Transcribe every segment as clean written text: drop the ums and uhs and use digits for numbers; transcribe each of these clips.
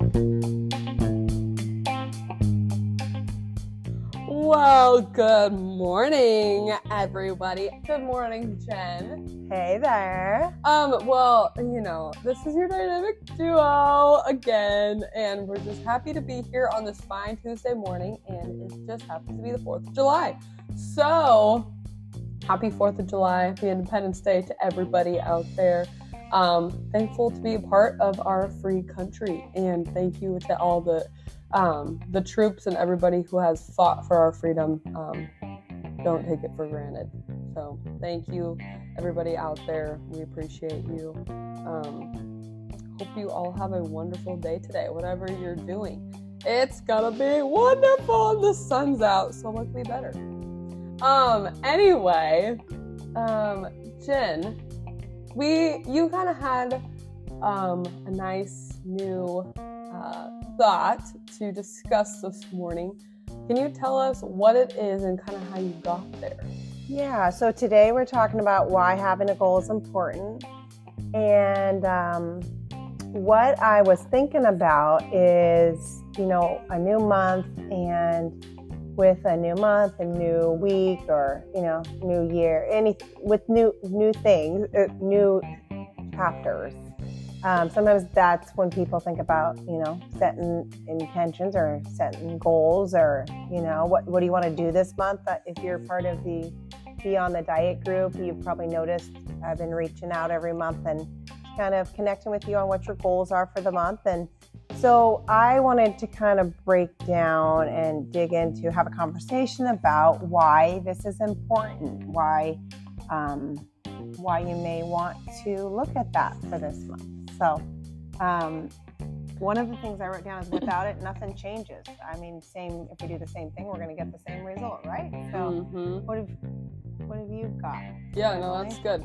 Well, good morning, everybody. Good morning, Jen. Hey there. This is your dynamic duo again, and we're just happy to be here on this fine Tuesday morning, and it just happens to be the 4th of July. So, happy 4th of July, happy Independence Day to everybody out there. Thankful to be a part of our free country, and thank you to all the troops and everybody who has fought for our freedom. Don't take it for granted. So thank you, everybody out there. We appreciate you. Hope you all have a wonderful day today, whatever you're doing. It's gonna be wonderful. The sun's out, so much be better. Jen, you kind of had a nice new thought to discuss this morning. Can you tell us what it is and kind of how you got there? Yeah, so today we're talking about why having a goal is important. And what I was thinking about is, a new month, and with a new month, a new week, or, new year, with new things, new chapters. Sometimes that's when people think about, setting intentions or setting goals, or, what do you want to do this month? If you're part of the Be on the Diet group, you've probably noticed I've been reaching out every month and kind of connecting with you on what your goals are for the month. And so I wanted to kind of break down and dig into, have a conversation about why this is important, why you may want to look at that for this month. So, one of the things I wrote down is without it, nothing changes. I mean, if we do the same thing, we're going to get the same result, right? So, what have you got? Yeah, no, that's good.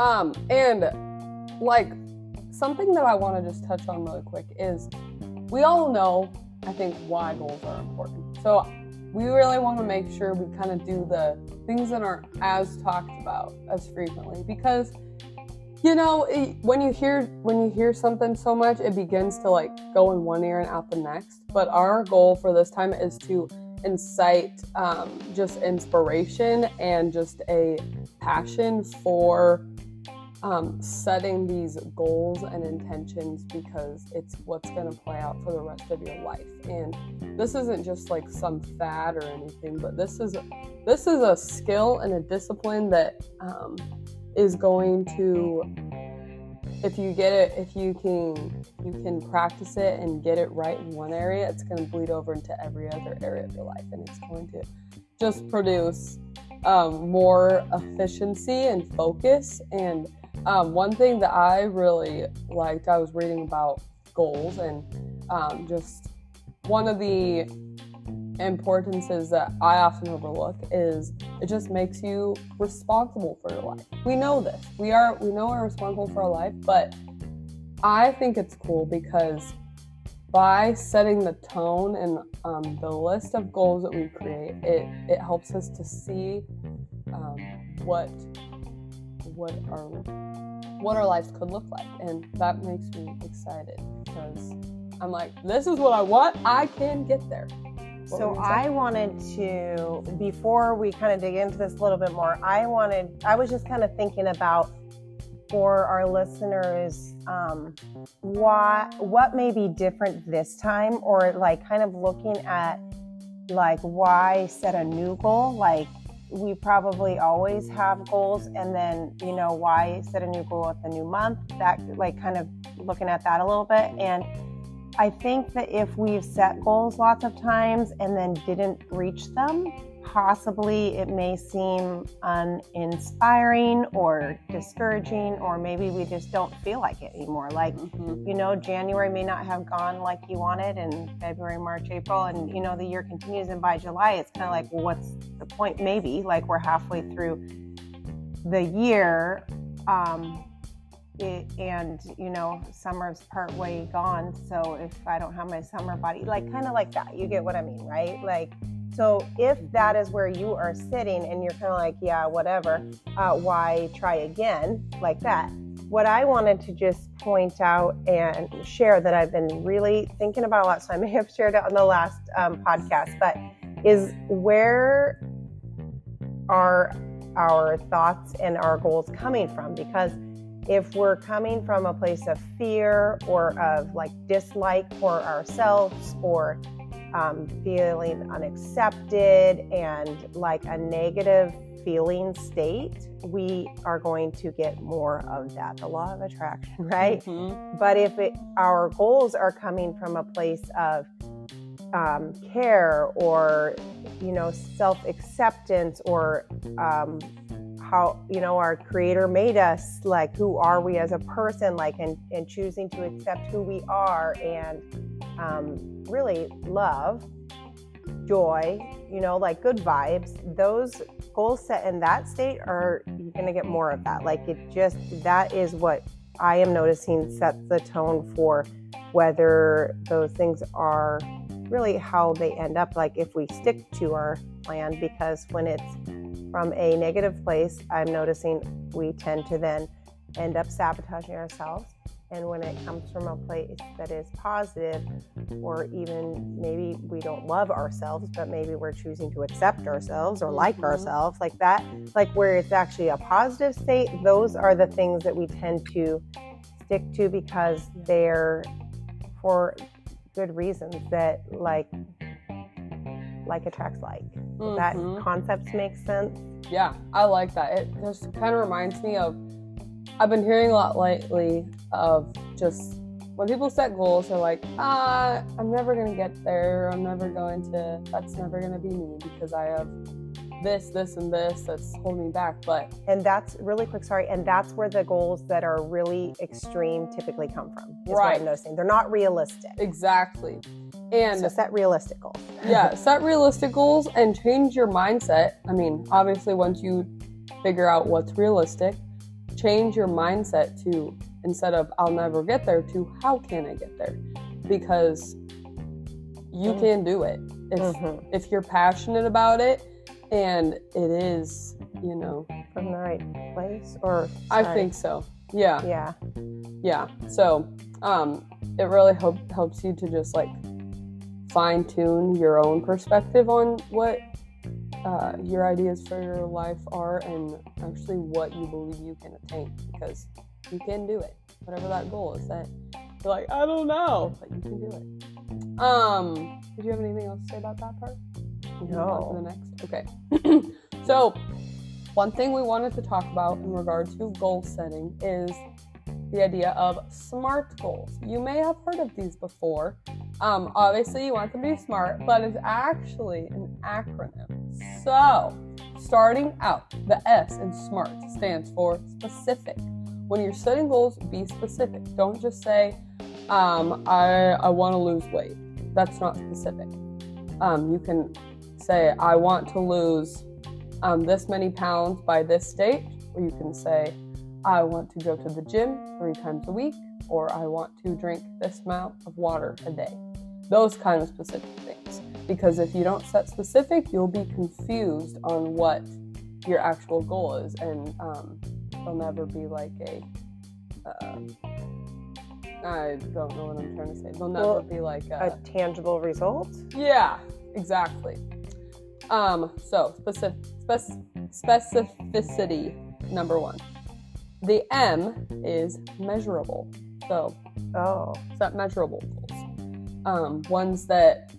Something that I want to just touch on really quick is we all know, I think, why goals are important. So, we really want to make sure we kind of do the things that aren't as talked about as frequently, because when you hear something so much, it begins to go in one ear and out the next. But our goal for this time is to incite just inspiration and just a passion for setting these goals and intentions, because it's what's going to play out for the rest of your life. And this isn't just some fad or anything, but this is a skill and a discipline that is going to, if you can practice it and get it right in one area, it's going to bleed over into every other area of your life, and it's going to just produce more efficiency and focus. And one thing that I really liked, I was reading about goals, and just one of the importances that I often overlook is it just makes you responsible for your life. We know this. We know we're responsible for our life, but I think it's cool because by setting the tone and the list of goals that we create, it helps us to see what our lives could look like, and that makes me excited because I'm like, this is what I want. I can get there. So I wanted to, before we kind of dig into this a little bit more, I was just kind of thinking about, for our listeners, what may be different this time, or kind of looking at why set a new goal. We probably always have goals, and then, why set a new goal with a new month, that kind of looking at that a little bit. And I think that if we've set goals lots of times and then didn't reach them, possibly it may seem uninspiring or discouraging, or maybe we just don't feel like it anymore. January may not have gone like you wanted, and February, March, April, and the year continues, and by July it's kind of well, what's the point? Maybe we're halfway through the year, summer's part way gone, so if I don't have my summer body, kind of like that, you get what I mean, right? So if that is where you are sitting and you're kind of yeah, whatever, why try again, like that, what I wanted to just point out and share that I've been really thinking about a lot, so I may have shared it on the last podcast, but is where are our thoughts and our goals coming from? Because if we're coming from a place of fear or of like dislike for ourselves or feeling unaccepted and like a negative feeling state, we are going to get more of that, the law of attraction, right? Mm-hmm. But if our goals are coming from a place of care or, self-acceptance or how, our creator made us, like, who are we as a person, like, and choosing to accept who we are and really love, joy, like good vibes, those goals set in that state are, you're going to get more of that. Like that is what I am noticing sets the tone for whether those things are really how they end up, like if we stick to our plan, because when it's from a negative place, I'm noticing we tend to then end up sabotaging ourselves. And when it comes from a place that is positive, or even maybe we don't love ourselves, but maybe we're choosing to accept ourselves or like ourselves, like that, like where it's actually a positive state, those are the things that we tend to stick to because they're for good reasons, that like attracts like. Does that concept make sense? Yeah, I like that. It just kind of reminds me of, I've been hearing a lot lately of just when people set goals, they're like, I'm never going to get there. That's never going to be me because I have this, and this that's holding me back. And that's really quick, sorry. And that's where the goals that are really extreme typically come from. Is what I'm noticing. They're not realistic. Exactly. And so set realistic goals. Yeah, set realistic goals and change your mindset. I mean, obviously, once you figure out what's realistic, change your mindset to, instead of I'll never get there, to how can I get there? Because you can do it. If you're passionate about it and it is, from the right place, or I think so. Yeah. Yeah. So, it really helps you to just like fine tune your own perspective on what your ideas for your life are and actually what you believe you can attain, because you can do it. Whatever that goal is, that you're like, I don't know, but you can do it. Did you have anything else to say about that part? No. For the next? Okay. So, one thing we wanted to talk about in regard to goal setting is the idea of SMART goals. You may have heard of these before. Obviously, you want them to be smart, but it's actually an acronym. So, starting out, the S in SMART stands for specific. When you're setting goals, be specific. Don't just say, I want to lose weight. That's not specific. You can say, I want to lose this many pounds by this date, or you can say, I want to go to the gym 3 times a week, or I want to drink this amount of water a day. Those kind of specific things. Because if you don't set specific, you'll be confused on what your actual goal is, and there'll never be like I don't know what I'm trying to say. There'll never be like a tangible result. Yeah, exactly. So specificity, number 1. The M is measurable. So set measurable goals. Ones that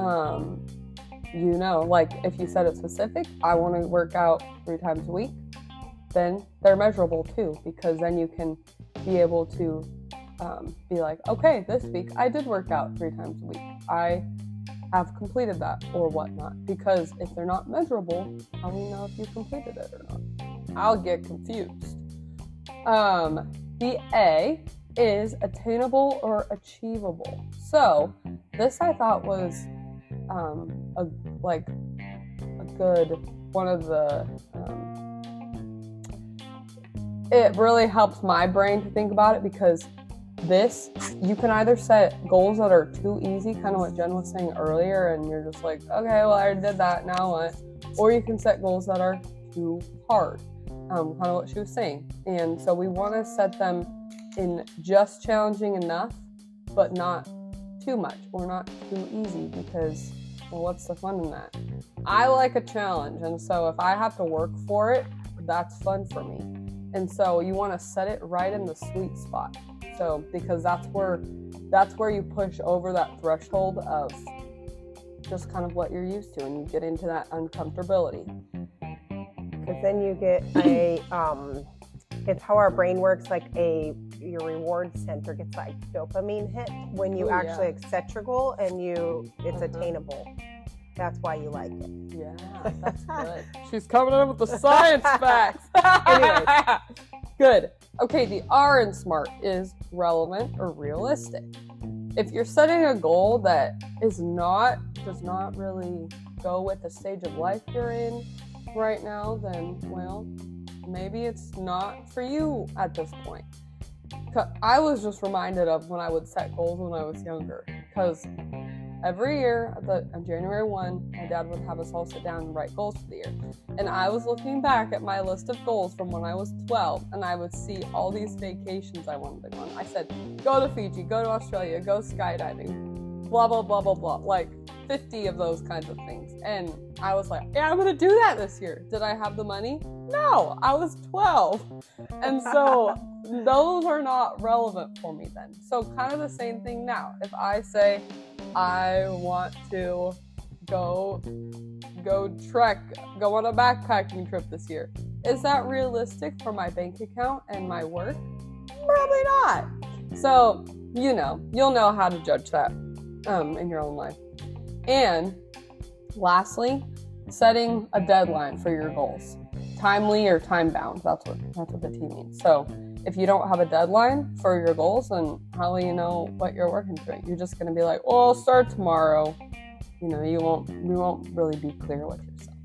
like if you set it specific, I want to work out 3 times a week, then they're measurable too, because then you can be able to be like, okay, this week I did work out 3 times a week. I have completed that or whatnot. Because if they're not measurable, how do we know if you completed it or not? I'll get confused. The A is attainable or achievable. So this I thought was a good one of the it really helps my brain to think about it, because this, you can either set goals that are too easy, kind of what Jen was saying earlier, and you're just like, okay, well, I did that, now what? Or you can set goals that are too hard. kind of what she was saying. And so we want to set them in just challenging enough, but not too much or not too easy, because, well, what's the fun in that? I like a challenge, and so if I have to work for it, that's fun for me. And so you want to set it right in the sweet spot. So because that's where you push over that threshold of just kind of what you're used to, and you get into that uncomfortability. Because then you get it's how our brain works, like your reward center gets like dopamine hit when you actually set your goal and it's attainable. That's why you like it. Yeah, that's good. She's coming in with the science facts. Anyways. Good. Okay, the R in SMART is relevant or realistic. If you're setting a goal that does not really go with the stage of life you're in right now, then, well, maybe it's not for you at this point. I was just reminded of when I would set goals when I was younger, because every year on January 1, my dad would have us all sit down and write goals for the year. And I was looking back at my list of goals from when I was 12, and I would see all these vacations I wanted to go on. I said, go to Fiji, go to Australia, go skydiving, blah, blah, blah, blah, blah. Like 50 of those kinds of things. And I was like, yeah, I'm going to do that this year. Did I have the money? No, I was 12. And so those are not relevant for me then. So kind of the same thing now. If I say, I want to go trek, go on a backpacking trip this year. Is that realistic for my bank account and my work? Probably not. So, you'll know how to judge that in your own life. And lastly, setting a deadline for your goals. Timely or time bound. That's what the T means. So if you don't have a deadline for your goals, then how will you know what you're working through? You're just going to be like, well, I'll start tomorrow. You won't really be clear with yourself.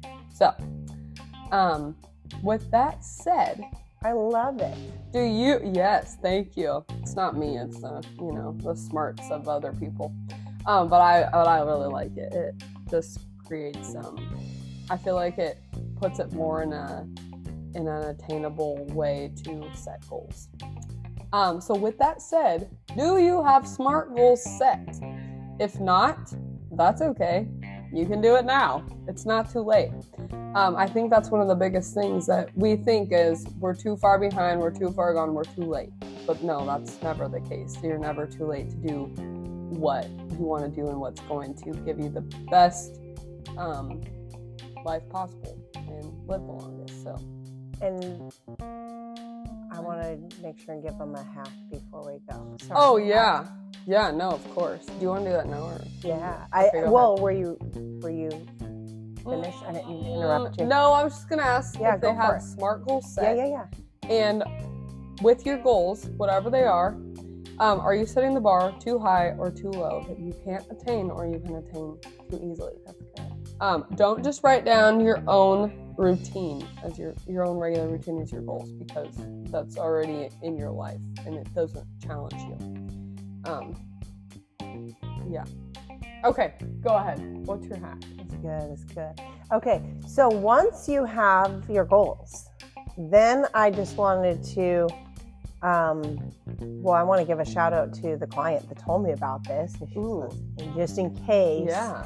So, with that said, I love it. Do you? Yes, thank you. It's not me. It's the smarts of other people. But I really like it. It just creates I feel like it puts it more in an attainable way to set goals. So with that said, do you have SMART goals set? If not, that's okay. You can do it now. It's not too late. I think that's one of the biggest things that we think is we're too far behind, we're too far gone, we're too late. But no, that's never the case. You're never too late to do what you want to do and what's going to give you the best life possible and live the longest. So, and I want to make sure and give them a hack before we go. Sorry. Oh yeah, no, of course. Do you want to do that now or? Yeah, okay, were you finished? I didn't interrupt you. No, I was just gonna ask if they have SMART goals set. Yeah. And with your goals, whatever they are you setting the bar too high or too low that you can't attain or you can attain too easily? That's good. Don't just write down your own routine as your own regular routine as your goals, because that's already in your life and it doesn't challenge you. Yeah. Okay, go ahead. What's your hack? It's good. Okay, so once you have your goals, then I just wanted to, I want to give a shout out to the client that told me about this, just in case. Yeah.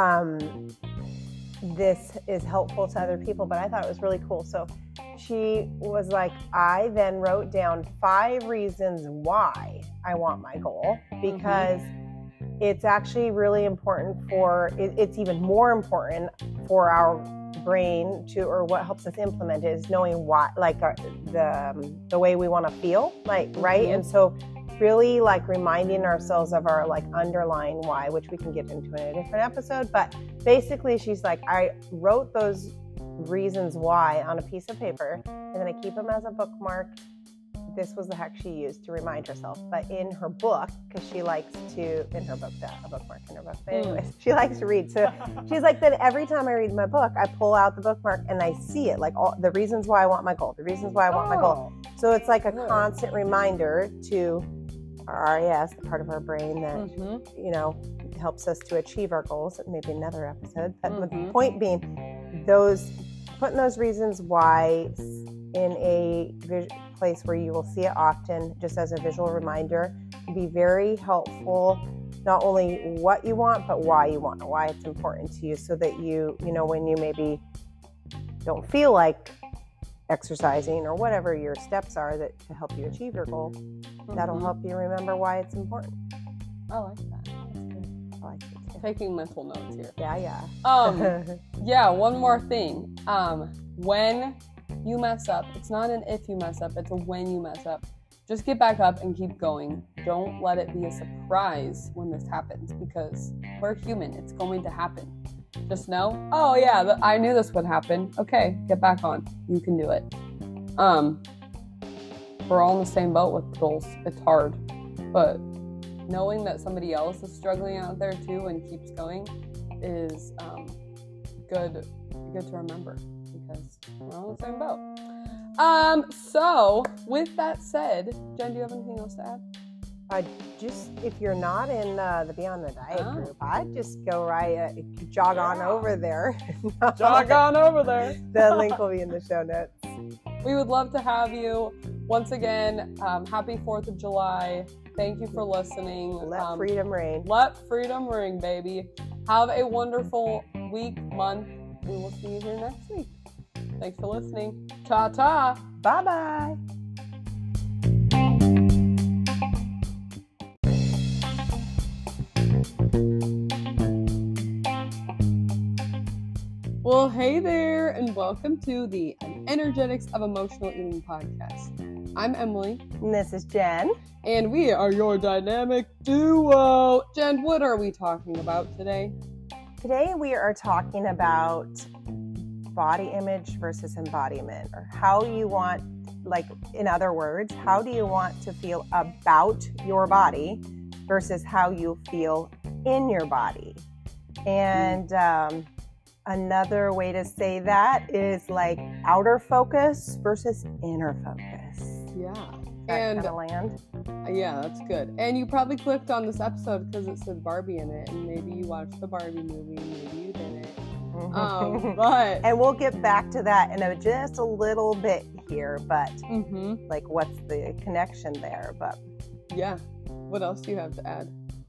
This is helpful to other people, but I thought it was really cool. So she was like, I then wrote down 5 reasons why I want my goal, because it's actually really important it's even more important for our brain or what helps us implement it is knowing why, like the way we want to feel, like, right? And so really like reminding ourselves of our like underlying why, which we can get into in a different episode. But basically she's like, I wrote those reasons why on a piece of paper and then I keep them as a bookmark. This was the hack she used to remind herself, but in her book, because she likes to, a bookmark in her book, but anyways, she likes to read. So she's like, then every time I read my book, I pull out the bookmark and I see it, like all the reasons why I want my goal, the reasons why I want my goal. So it's like a constant reminder to our RAS, the part of our brain that, helps us to achieve our goals. Maybe another episode, but the point being, putting those reasons why in a place where you will see it often, just as a visual reminder. Be very helpful, not only what you want, but why you want it, why it's important to you, so that you know, when you maybe don't feel like exercising or whatever your steps are that to help you achieve your goal, that'll help you remember why it's important. I like that. That's good. I like it too. Taking mental notes here. Yeah. Yeah, one more thing. When you mess up, it's not an if you mess up, it's a when you mess up. Just get back up and keep going. Don't let it be a surprise when this happens, because we're human. It's going to happen. Just know, oh yeah, I knew this would happen. Okay, get back on. You can do it. We're all in the same boat with goals. It's hard, but knowing that somebody else is struggling out there too and keeps going is good to remember, because we're all in the same boat. So with that said, Jen, do you have anything else to add? Just if you're not in the Beyond the Diet group, I'd just go jog on over there. Jog on over there. The link will be in the show notes. We would love to have you. Once again, happy 4th of July. Thank you for listening. Let freedom ring. Let freedom ring, baby. Have a wonderful week, month. We will see you here next week. Thanks for listening. Ta-ta. Bye-bye. Well, hey there, and welcome to the Energetics of Emotional Eating podcast. I'm Emily. And this is Jen. And we are your dynamic duo. Jen, what are we talking about today? Today we are talking about body image versus embodiment, or how you want, like, in other words, how do you want to feel about your body versus how you feel in your body. And another way to say that is like outer focus versus inner focus. Yeah. That kind of land. Yeah, that's good. And you probably clicked on this episode because it said Barbie in it, and maybe you watched the Barbie movie, maybe you didn't. And we'll get back to that in just a little bit here, but like, what's the connection there? But yeah, what else do you have to add?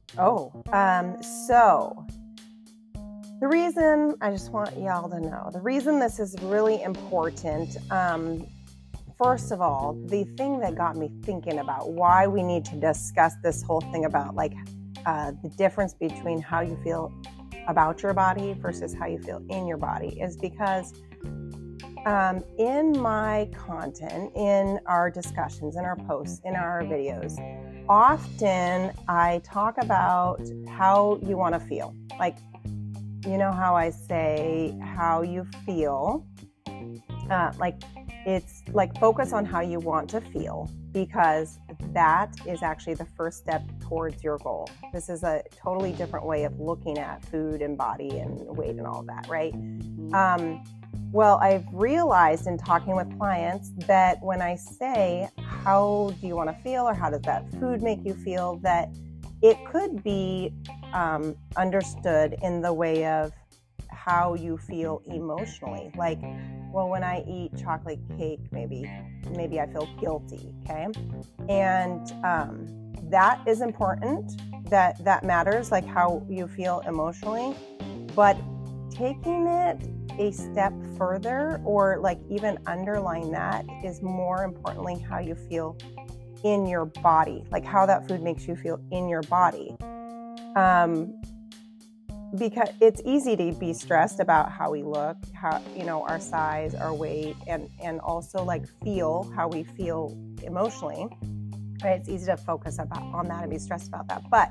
So the reason, I just want y'all to know, the reason this is really important, first of all, the thing that got me thinking about why we need to discuss this whole thing about, like, the difference between how you feel about your body versus how you feel in your body is because in my content, in our discussions, in our posts, in our videos, often I talk about how you want to feel. Like, you know how I say how you feel, like, it's like focus on how you want to feel, because that is actually the first step towards your goal. This is a totally different way of looking at food and body and weight and all that, right? Well, I've realized in talking with clients that when I say, how do you want to feel, or how does that food make you feel, that it could be understood in the way of how you feel emotionally. Like, well, when I eat chocolate cake, maybe I feel guilty, okay? And that is important, that matters, like how you feel emotionally. But taking it a step further, or like even underlying that, is more importantly how you feel in your body, like how that food makes you feel in your body. Because it's easy to be stressed about how we look, how, you know, our size, our weight, and also like feel how we feel emotionally, right? It's easy to focus on that and be stressed about that. But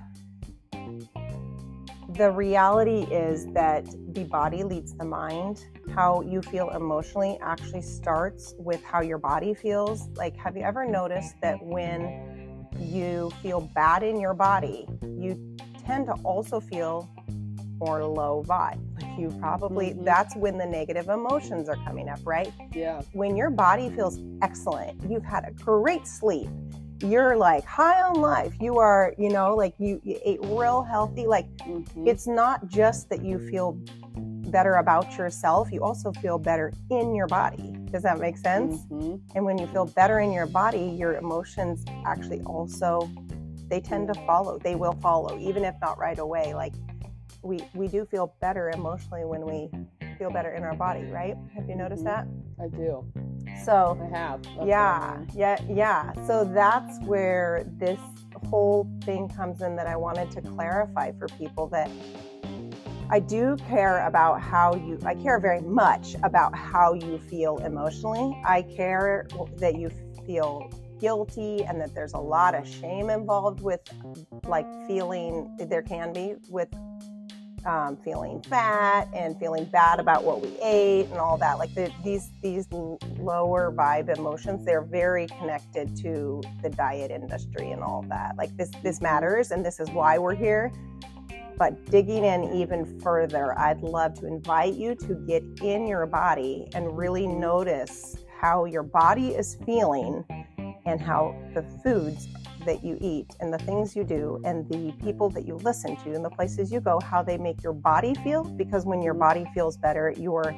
the reality is that the body leads the mind. How you feel emotionally actually starts with how your body feels. Like, have you ever noticed that when you feel bad in your body, you tend to also feel more low vibe? Like, you probably, that's when the negative emotions are coming up, right? Yeah. When your body feels excellent, you've had a great sleep, you're like high on life, you are, you know, like you ate real healthy, like it's not just that you feel better about yourself, you also feel better in your body. Does that make sense? Mm-hmm. And when you feel better in your body, your emotions actually also, they tend to follow. They will follow, even if not right away. Like we do feel better emotionally when we feel better in our body, right? Have you noticed that? I do. So I have. That's yeah. So that's where this whole thing comes in, that I wanted to clarify for people, that I do care about I care very much about how you feel emotionally. I care that you feel guilty and that there's a lot of shame involved with like there can be with feeling fat and feeling bad about what we ate and all that. Like these lower vibe emotions, they're very connected to the diet industry and all that. Like this matters, and this is why we're here. But digging in even further, I'd love to invite you to get in your body and really notice how your body is feeling, and how the foods that you eat and the things you do and the people that you listen to and the places you go, how they make your body feel. Because when your body feels better, your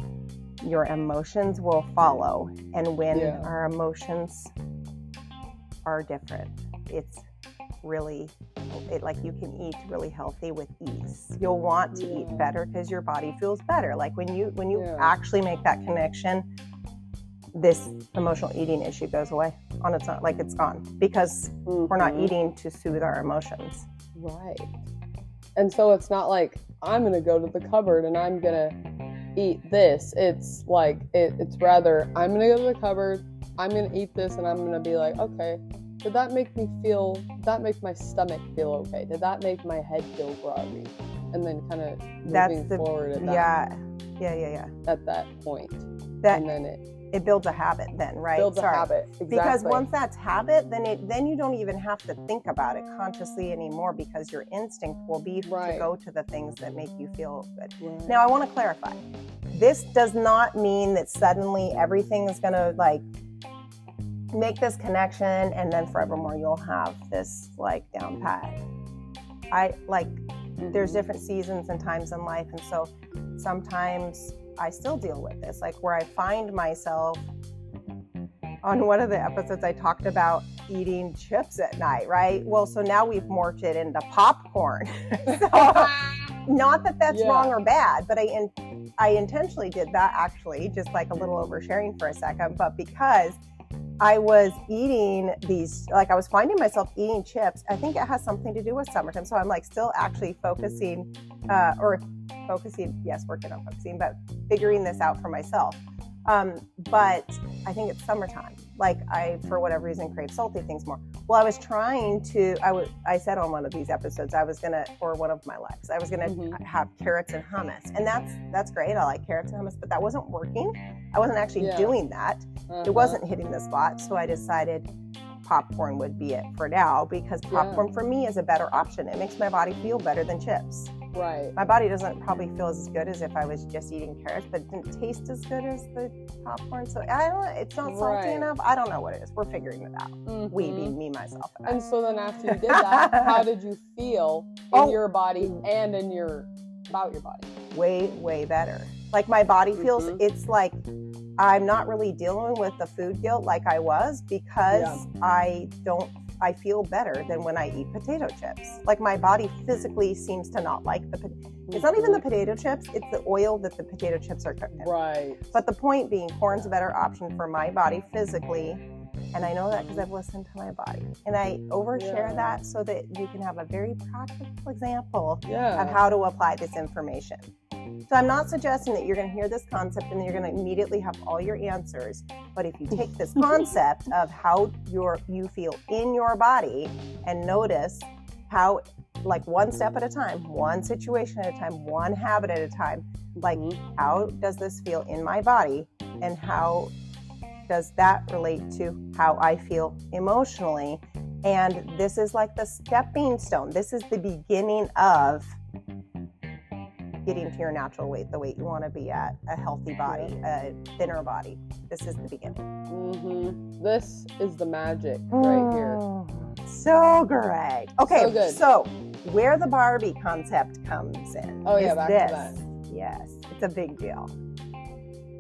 emotions will follow. And when our emotions are different, it's really like you can eat really healthy with ease. You'll want to eat better because your body feels better. Like when you actually make that connection, this emotional eating issue goes away on its own. Like it's gone, because we're not eating to soothe our emotions. Right. And so it's not like I'm going to go to the cupboard and I'm going to eat this. It's like, it's rather, I'm going to go to the cupboard, I'm going to eat this, and I'm going to be like, okay, did that make my stomach feel okay? Did that make my head feel groggy? And then kind of moving forward at that. Yeah. At that point. And then it builds a habit then, right? Builds a habit, exactly. Because once that's habit, then you don't even have to think about it consciously anymore, because your instinct will be to go to the things that make you feel good. Right. Now, I want to clarify. This does not mean that suddenly everything is going to like make this connection and then forevermore you'll have this like down pat. There's different seasons and times in life, and so sometimes I still deal with this, like where I find myself on one of the episodes I talked about eating chips at night, right? Well, so now we've morphed it into popcorn. So, not that that's wrong or bad, but I intentionally did that, actually, just like a little oversharing for a second, but because I was eating these, like I was finding myself eating chips. I think it has something to do with summertime. So I'm like still actually working on focusing, but figuring this out for myself. But I think it's summertime. Like I, for whatever reason, crave salty things more. Well, I was trying to, I said on one of these episodes, or one of my lives, I was going to have carrots and hummus. And that's great. I like carrots and hummus, but that wasn't working. I wasn't actually doing that. It wasn't hitting the spot. So I decided popcorn would be it for now, because popcorn for me is a better option. It makes my body feel better than chips. Right. My body doesn't probably feel as good as if I was just eating carrots, but it didn't taste as good as the popcorn. So it's not salty enough. I don't know what it is. We're figuring it out. We being me, myself. And so then after you did that, how did you feel in your body and about your body? Way, way better. Like my body feels, it's like I'm not really dealing with the food guilt like I was, because I feel better than when I eat potato chips. Like my body physically seems to not like it's not even the potato chips, it's the oil that the potato chips are cooked in. Right. But the point being, corn's a better option for my body physically. And I know that because I've listened to my body. And I overshare that so that you can have a very practical example of how to apply this information. So I'm not suggesting that you're going to hear this concept and you're going to immediately have all your answers. But if you take this concept of how you feel in your body and notice how, like one step at a time, one situation at a time, one habit at a time, like how does this feel in my body, and how does that relate to how I feel emotionally? And this is like the stepping stone. This is the beginning of getting to your natural weight, the weight you want to be at, a healthy body, a thinner body. This is the beginning. This is the magic right here. So great. Okay, so good. So where the Barbie concept comes in back to that. Yes, it's a big deal.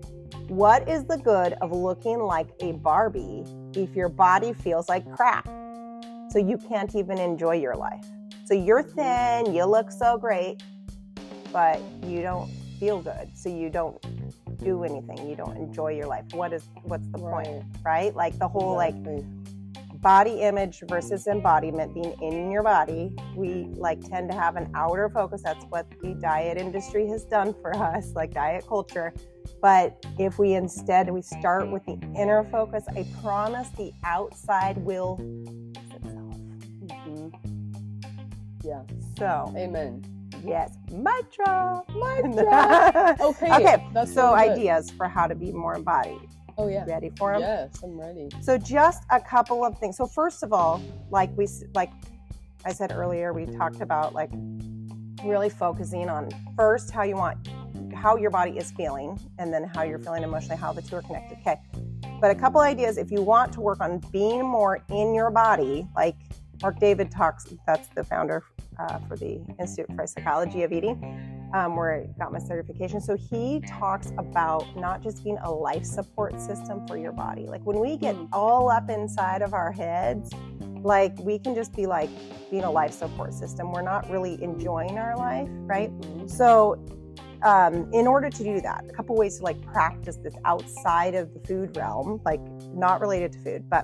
What is the good of looking like a Barbie if your body feels like crap? So you can't even enjoy your life. So you're thin, you look so great, but you don't feel good. So you don't do anything. You don't enjoy your life. What's the point, right? Like the whole Exactly. body image versus embodiment, being in your body. We tend to have an outer focus. That's what the diet industry has done for us, like diet culture. But if we start with the inner focus, I promise the outside will fix itself. Mm-hmm. Yeah. So, Amen. yes, mic drop. Okay. That's so really good. ideas for how to be more embodied. Oh yeah. Ready for them? Yes, I'm ready. So just a couple of things. So first of all, like I said earlier, we talked about really focusing on first how your body is feeling, and then how you're feeling emotionally, how the two are connected. Okay. But a couple ideas if you want to work on being more in your body, like Mark David talks, that's the founder for the Institute for Psychology of Eating, where I got my certification. So he talks about not just being a life support system for your body. Like when we get all up inside of our heads, we can just be being a life support system. We're not really enjoying our life, right? Mm-hmm. So in order to do that, a couple ways to practice this outside of the food realm, not related to food, but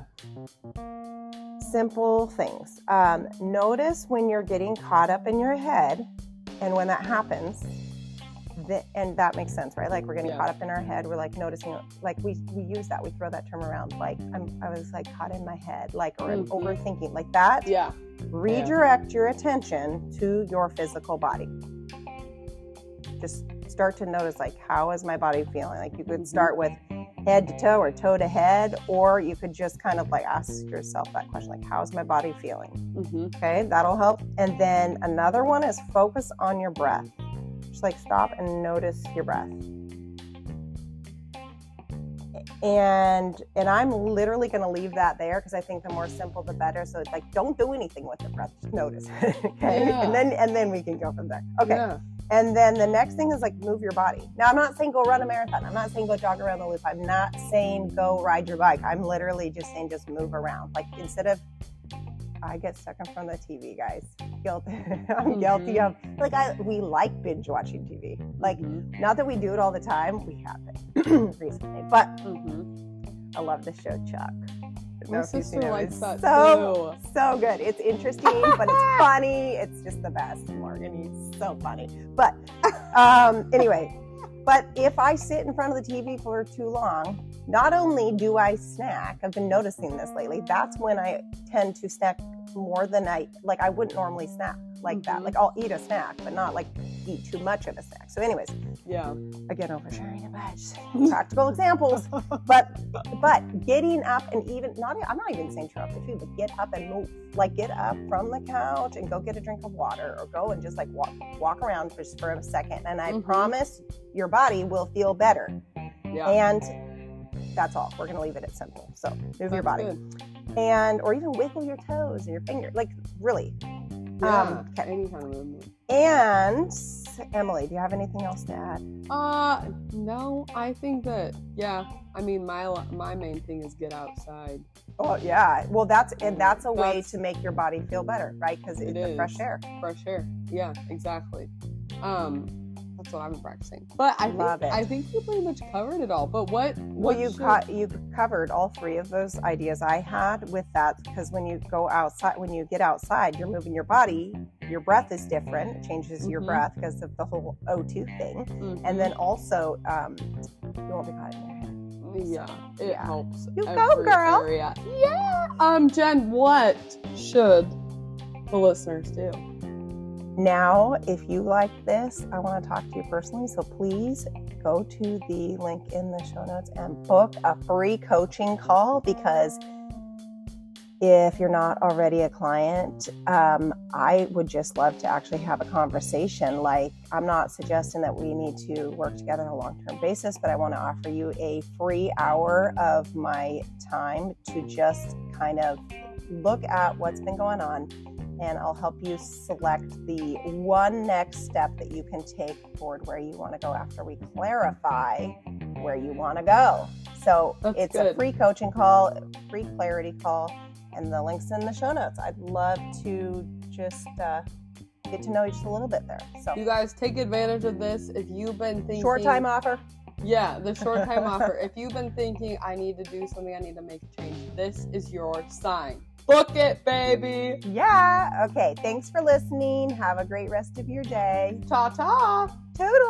simple things. Notice when you're getting caught up in your head, and when that happens, and that makes sense, right? We're getting caught up in our head. We're noticing, we use that, we throw that term around. I was caught in my head, or I'm overthinking, like that. Yeah. Redirect your attention to your physical body. Just start to notice, how is my body feeling? You could start with head to toe or toe to head, or you could just kind of ask yourself that question, how's my body feeling? Mm-hmm. Okay, that'll help. And then another one is focus on your breath. Just stop and notice your breath. And I'm literally going to leave that there because I think the more simple, the better. So it's don't do anything with the breath, just notice. Okay, Yeah. and then we can go from there. Okay. Yeah. And then the next thing is move your body. Now, I'm not saying go run a marathon. I'm not saying go jog around the loop. I'm not saying go ride your bike. I'm literally just saying just move around. Instead of, I get stuck in front of the TV, guys. I'm guilty of, we like binge watching TV. Not that we do it all the time. We haven't recently. But I love the show Chuck. My sister likes that so, too. So good. It's interesting, but it's funny. It's just the best. Morgan, he's so funny. But anyway, but if I sit in front of the TV for too long, not only do I snack, I've been noticing this lately, that's when I tend to snack more than I wouldn't normally snack that. I'll eat a snack, but not eat too much of a snack. So anyways, yeah. Again, oversharing a bunch. Practical examples. But getting up and I'm not even saying turn off the food, but get up and move. Get up from the couch and go get a drink of water, or go and just walk around just for a second. And I promise your body will feel better. Yeah. And that's all. We're going to leave it at simple. So move your body. Good. Or even wiggle your toes and your finger. Really. Yeah. Okay. Any kind of movement. And Emily, do you have anything else to add? No, I think that, I mean, my main thing is get outside. Oh yeah. Well, that's a way to make your body feel better, right? Because it's the fresh air. Fresh air. Yeah, exactly. That's what I've been practicing. But I think you pretty much covered it all. But you covered all three of those ideas I had with that, because when you get outside, you're moving your body. Your breath is different. It changes your breath because of the whole O2 thing. And then also, you won't be caught in your head. Yeah, it helps. You go, girl. Area. Yeah. Jen, what should the listeners do? Now, if you like this, I want to talk to you personally. So please go to the link in the show notes and book a free coaching call, because if you're not already a client, I would just love to actually have a conversation. I'm not suggesting that we need to work together on a long-term basis, but I want to offer you a free hour of my time to just kind of look at what's been going on, and I'll help you select the one next step that you can take toward where you want to go after we clarify where you want to go. So That's it's good. a free coaching call, free clarity call, and the link's in the show notes. I'd love to just get to know you just a little bit there. So You guys take advantage of this. If you've been thinking short time offer. Yeah, the short time offer. If you've been thinking, I need to do something, I need to make a change, this is your sign. Book it, baby. Yeah. Okay. Thanks for listening. Have a great rest of your day. Ta-ta. Toodles.